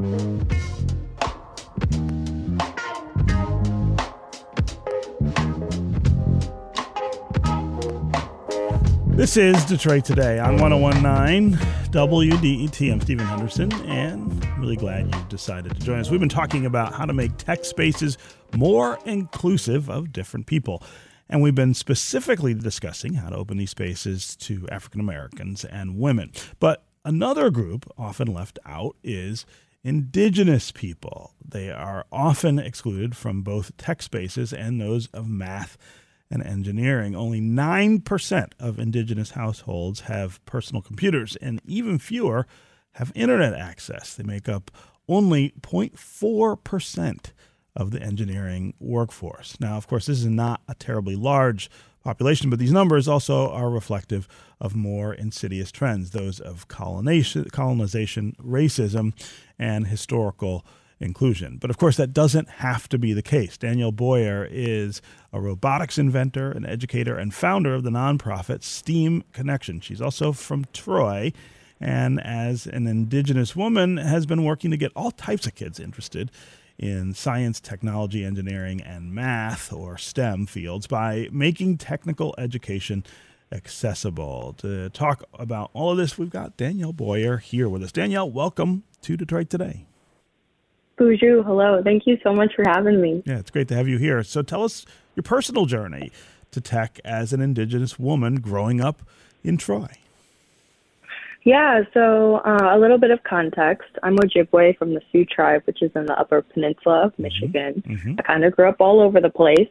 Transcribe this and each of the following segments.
This is Detroit Today on 1019 WDET. I'm Stephen Henderson, and I'm really glad you decided to join us. We've been talking about how to make tech spaces more inclusive of different people. And we've been specifically discussing how to open these spaces to African Americans and women. But another group often left out is Indigenous people. They are often excluded from both tech spaces and those of math and engineering. Only 9% of Indigenous households have personal computers, and even fewer have internet access. They make up only 0.4% of the engineering workforce. Now, of course, this is not a terribly large population, but these numbers also are reflective of more insidious trends, those of colonization, racism, and historical inclusion. But of course, that doesn't have to be the case. Danielle Boyer is a robotics inventor, an educator, and founder of the nonprofit STEAM Connection. She's also from Troy, and as an Indigenous woman, has been working to get all types of kids interested in science, technology, engineering, and math, or STEM fields, by making technical education accessible. To talk about all of this, we've got Danielle Boyer here with us. Danielle, welcome to Detroit Today. Bonjour, hello. Thank you so much for having me. Yeah, it's great to have you here. So tell us your personal journey to tech as an Indigenous woman growing up in Troy. Yeah, so a little bit of context. I'm Ojibwe from the Sioux tribe, which is in the Upper Peninsula of Michigan. I kind of grew up all over the place.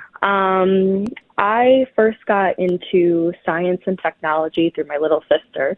I first got into science and technology through my little sister.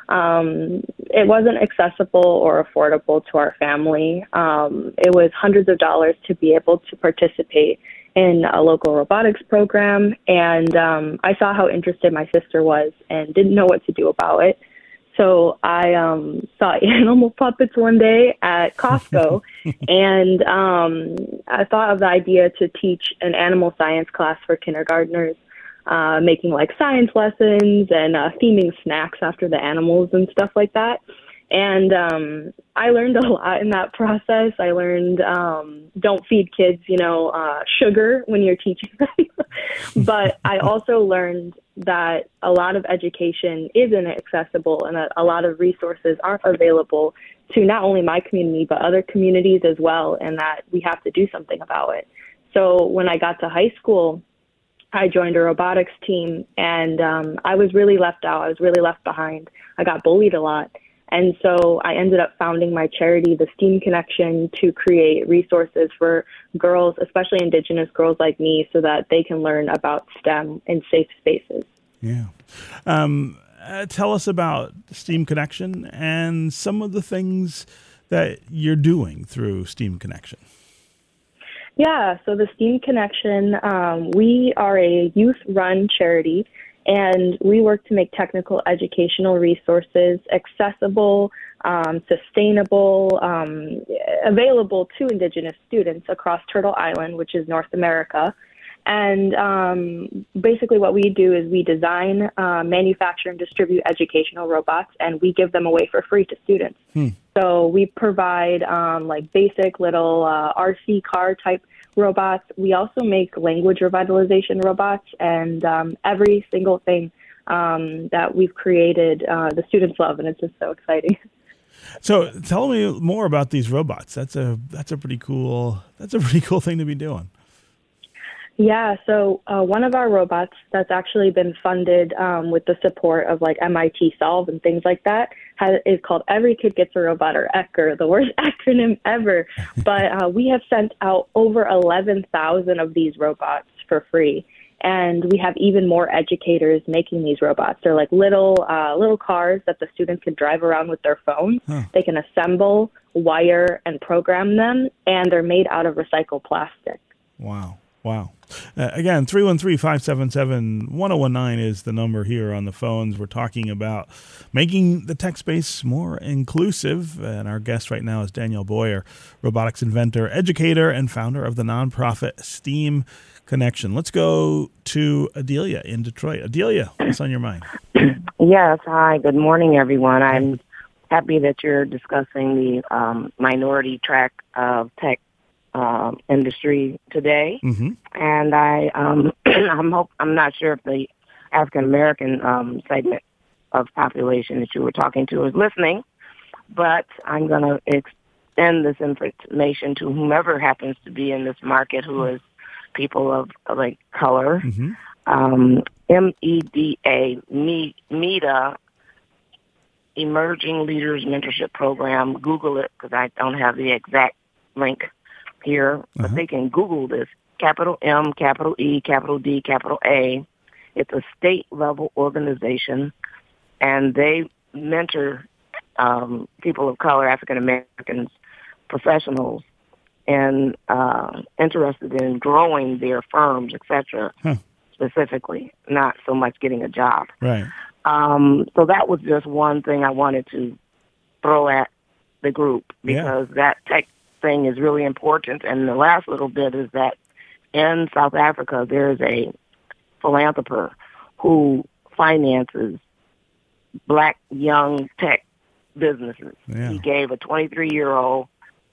It wasn't accessible or affordable to our family. It was hundreds of dollars to be able to participate in a local robotics program. And I saw how interested my sister was and didn't know what to do about it. So I saw animal puppets one day at Costco, and I thought of the idea to teach an animal science class for kindergartners, making like science lessons and theming snacks after the animals and stuff like that. And I learned a lot in that process. I learned don't feed kids, sugar when you're teaching them. But I also learned that a lot of education isn't accessible and that a lot of resources aren't available to not only my community, but other communities as well, and that we have to do something about it. So when I got to high school, I joined a robotics team, and I was really left out. I was really left behind. I got bullied a lot. And so I ended up founding my charity, the STEAM Connection, to create resources for girls, especially Indigenous girls like me, so that they can learn about STEM in safe spaces. Yeah. Tell us about STEAM Connection and some of the things that you're doing through STEAM Connection. Yeah, so the STEAM Connection, we are a youth-run charity, and we work to make technical educational resources accessible, sustainable, available to Indigenous students across Turtle Island, which is North America. And basically what we do is we design, manufacture, and distribute educational robots, and we give them away for free to students. So we provide like basic little RC car type robots. We also make language revitalization robots, and every single thing that we've created, the students love, and it's just so exciting. So tell me more about these robots. That's a pretty cool thing to be doing. Yeah, so one of our robots that's actually been funded with the support of like MIT Solve and things like that is called Every Kid Gets a Robot, or ECHR, the worst acronym ever. But we have sent out over 11,000 of these robots for free. And we have even more educators making these robots. They're like little cars that the students can drive around with their phones. They can assemble, wire, and program them, and they're made out of recycled plastic. Wow. Again, 313-577-1019 is the number here on the phones. We're talking about making the tech space more inclusive. And our guest right now is Danielle Boyer, robotics inventor, educator, and founder of the nonprofit STEAM Connection. Let's go to Adelia in Detroit. Adelia, what's on your mind? Yes. Hi. Good morning, everyone. I'm happy that you're discussing the minority track of tech industry today. Mm-hmm. And I'm not sure if the African American segment of population that you were talking to is listening, but I'm going to extend this information to whomever happens to be in this market who is people of like color. Mm-hmm. MEDA, Emerging Leaders Mentorship Program. Google it because I don't have the exact link here, but they can Google this. Capital M, capital E, capital D, capital A. It's a state-level organization, and they mentor people of color, African Americans, professionals, and interested in growing their firms, etc. Specifically, not so much getting a job. Right. So that was just one thing I wanted to throw at the group because that tech thing is really important. And the last little bit is that in South Africa, there's a philanthropist who finances black young tech businesses. Yeah. He gave a 23-year-old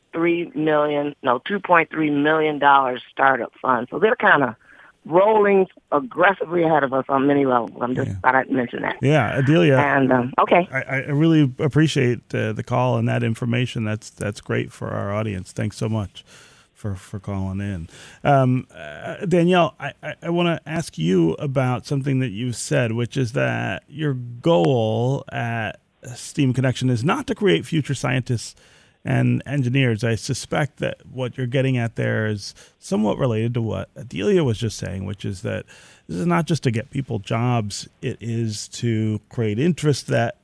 $2.3 million startup fund. So they're kind of rolling aggressively ahead of us on many levels. I'm just thought I'd mention that. Yeah, Adelia. And okay, I really appreciate the call and that information. That's great for our audience. Thanks so much for calling in. Danielle, I want to ask you about something that you said, which is that your goal at STEAM Connection is not to create future scientists and engineers. I suspect that what you're getting at there is somewhat related to what Adelia was just saying, which is that this is not just to get people jobs. It is to create interest that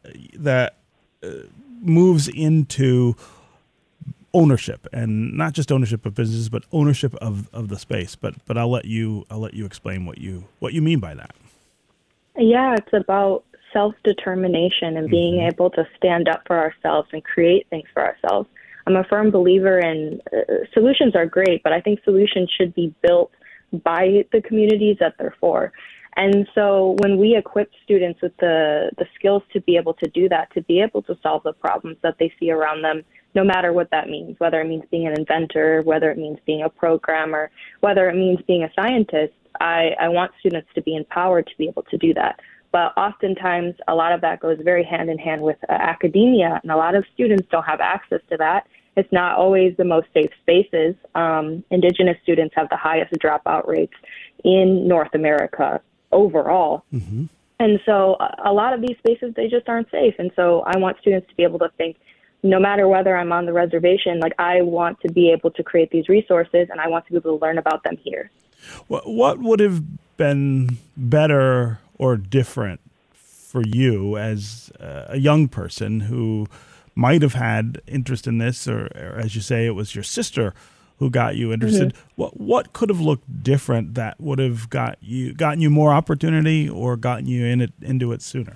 moves into ownership, and not just ownership of business, but ownership of the space. But I'll let you explain what you mean by that. Yeah, it's about self-determination and being able to stand up for ourselves and create things for ourselves. I'm a firm believer in solutions are great, but I think solutions should be built by the communities that they're for. And so when we equip students with the skills to be able to do that, to be able to solve the problems that they see around them, no matter what that means, whether it means being an inventor, whether it means being a programmer, whether it means being a scientist, I want students to be empowered to be able to do that. But oftentimes, a lot of that goes very hand in hand with academia, and a lot of students don't have access to that. It's not always the most safe spaces. Indigenous students have the highest dropout rates in North America overall. Mm-hmm. And so a lot of these spaces, they just aren't safe. And so I want students to be able to think, no matter whether I'm on the reservation, like I want to be able to create these resources, and I want to be able to learn about them here. What would have been better or different for you as a young person who might have had interest in this, or as you say, it was your sister who got you interested? Mm-hmm. What could have looked different that would have gotten you more opportunity or gotten you into it sooner?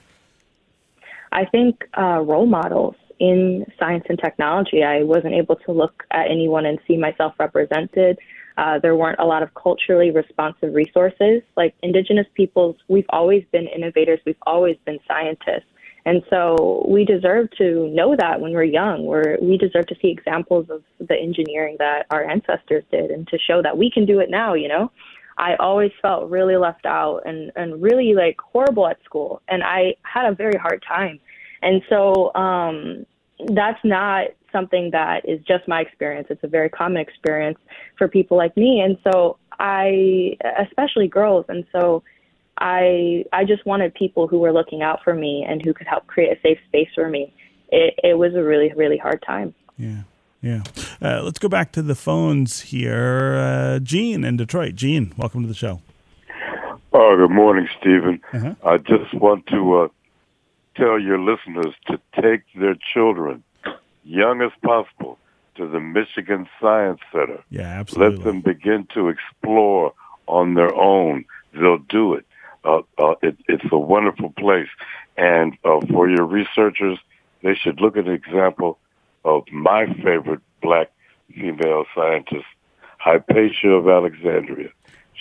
I think role models in science and technology. I wasn't able to look at anyone and see myself represented. There weren't a lot of culturally responsive resources. Like Indigenous peoples, we've always been innovators. We've always been scientists. And so we deserve to know that when we're young. We deserve to see examples of the engineering that our ancestors did and to show that we can do it now, you know? I always felt really left out and really like horrible at school. And I had a very hard time. And so that's not something that is just my experience. It's a very common experience for people like me. And so especially girls. And so I just wanted people who were looking out for me and who could help create a safe space for me. It was a really, really hard time. Yeah. Let's go back to the phones here. Gene in Detroit. Gene, welcome to the show. Oh, good morning, Stephen. Uh-huh. I just want to tell your listeners to take their children, young as possible, to the Michigan Science Center. Yeah, absolutely. Let them begin to explore on their own. They'll do it. It's a wonderful place. And for your researchers, they should look at an example of my favorite black female scientist, Hypatia of Alexandria.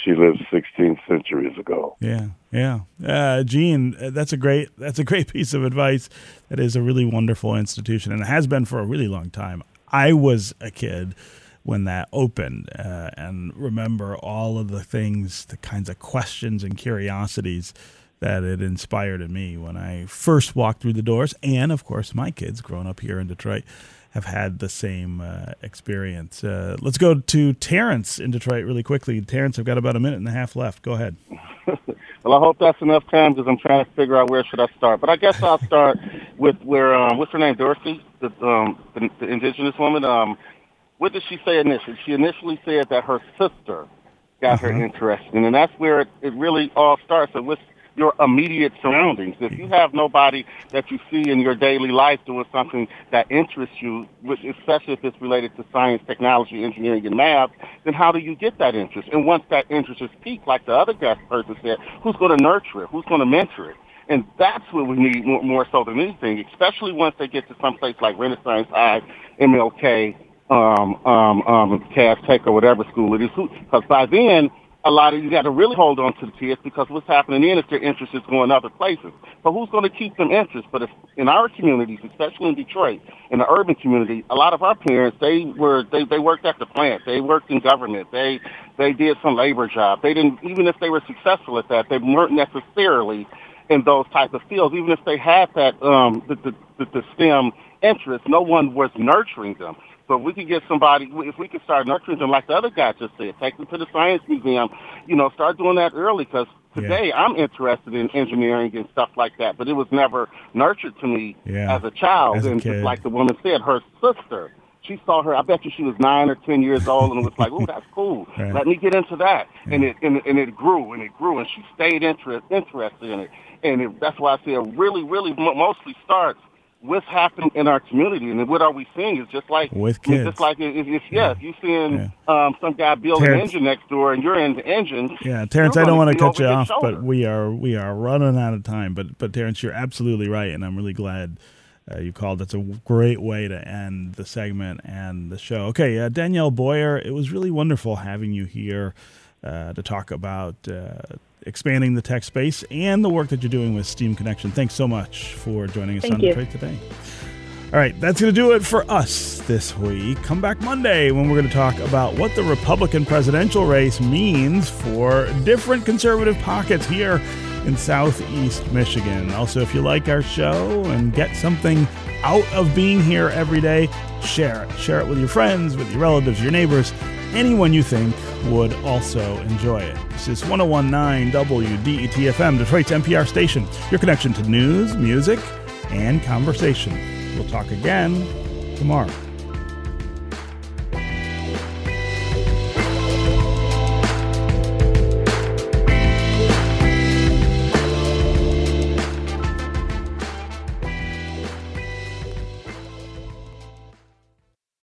she lived 16 centuries ago. Yeah. Gene, that's a great piece of advice. That is a really wonderful institution, and it has been for a really long time. I was a kid when that opened, and remember all of the things, the kinds of questions and curiosities that it inspired in me when I first walked through the doors. And, of course, my kids growing up here in Detroit have had the same experience. Let's go to Terrence in Detroit really quickly. Terrence, I've got about a minute and a half left. Go ahead. Well, I hope that's enough time because I'm trying to figure out where should I start. But I guess I'll start with where, what's her name, Dorothy, the indigenous woman. What did she say initially? She initially said that her sister got her interested. And that's where it really all starts with your immediate surroundings. If you have nobody that you see in your daily life doing something that interests you, especially if it's related to science, technology, engineering, and math, then how do you get that interest? And once that interest is piqued, like the other guest person said, who's going to nurture it? Who's going to mentor it? And that's what we need more so than anything, especially once they get to some place like Renaissance High, MLK, Cass Tech, or whatever school it is. Because by then, a lot of you got to really hold on to the kids, because what's happening then is their interest is going other places. So who's going to keep them interest? But if in our communities, especially in Detroit, in the urban community, a lot of our parents, they worked at the plant, they worked in government, they did some labor job. They didn't, even if they were successful at that, they weren't necessarily in those type of fields. Even if they had that the STEM interest, no one was nurturing them. So if we could get somebody, if we could start nurturing them like the other guy just said, take them to the science museum, start doing that early, because today I'm interested in engineering and stuff like that, but it was never nurtured to me as a child. As a and kid. Just like the woman said, her sister, she saw her, I bet you she was 9 or 10 years old, and was like, oh, that's cool. Right. Let me get into that. And it grew, and she stayed interested in it. And that's why I say it really, really mostly starts what's happening in our community, and what are we seeing is just like with kids. Just like if you're seeing some guy build an engine next door, and you're into engines. Yeah, Terrence, I don't want to cut you off, but we are running out of time. But Terrence, you're absolutely right, and I'm really glad you called. That's a great way to end the segment and the show. Okay, Danielle Boyer, it was really wonderful having you here to talk about expanding the tech space and the work that you're doing with STEAM Connection. Thanks so much for joining us on Detroit Today. All right, that's going to do it for us this week. Come back Monday when we're going to talk about what the Republican presidential race means for different conservative pockets here in Southeast Michigan. Also, if you like our show and get something out of being here every day, share it. Share it with your friends, with your relatives, your neighbors, anyone you think would also enjoy it. This is 101.9 WDET-FM, Detroit's NPR station, your connection to news, music, and conversation. We'll talk again tomorrow.